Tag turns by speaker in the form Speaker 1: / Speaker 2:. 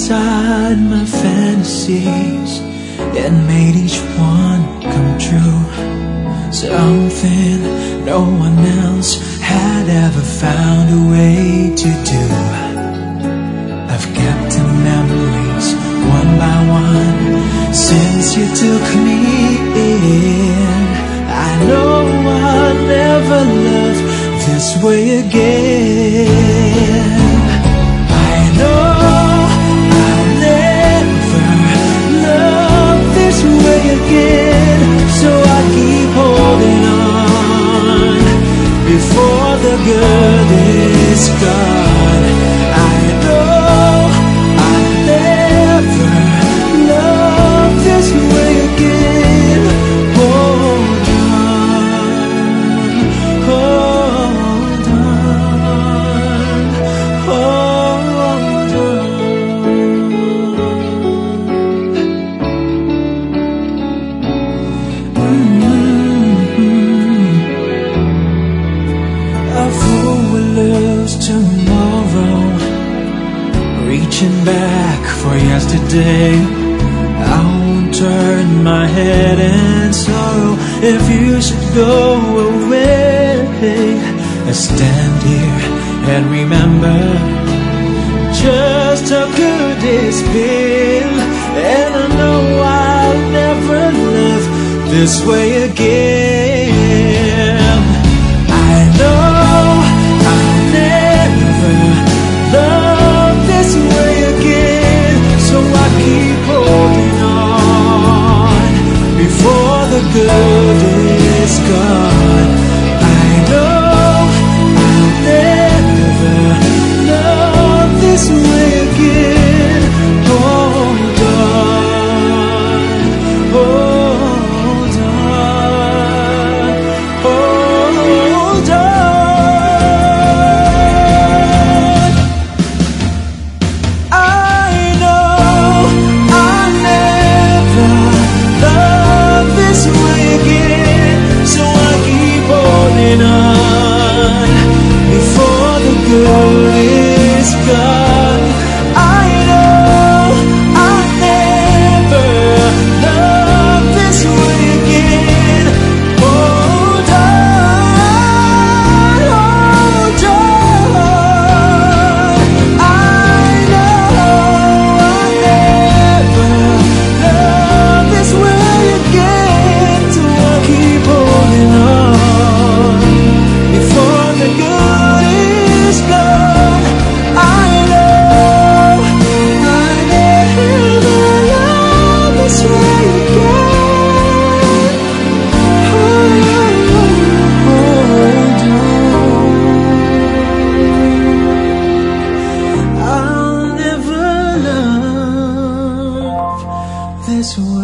Speaker 1: inside my fantasies and made each one come true. Something no one else had ever found a way to do. I've kept the memories one by one since you took me in. I know I'll never love this way again. I know I'll never love this way again. So I keep holding on before the good is gone. I know I'll never love this way again. Hold on, hold on, hold on. A fool will lose tomorrow, reaching back for yesterday. I won't turn my head in sorrow if you should go away. I stand here and remember just how good it's been, and I know I'll never love this way again. I know I'll never love this way again. So I keep holding on before the good is gone. I know I'll never love this way again. Hold on, hold on, hold on. I know I'll never love this way again. So I keep holding on before the good is gone. I know I'll never love this way again. Hold on, hold on. I know I'll never love this way again. So I keep holding on before the good is gone. I know I'll never love this way again. Hold on. I'll never love this way.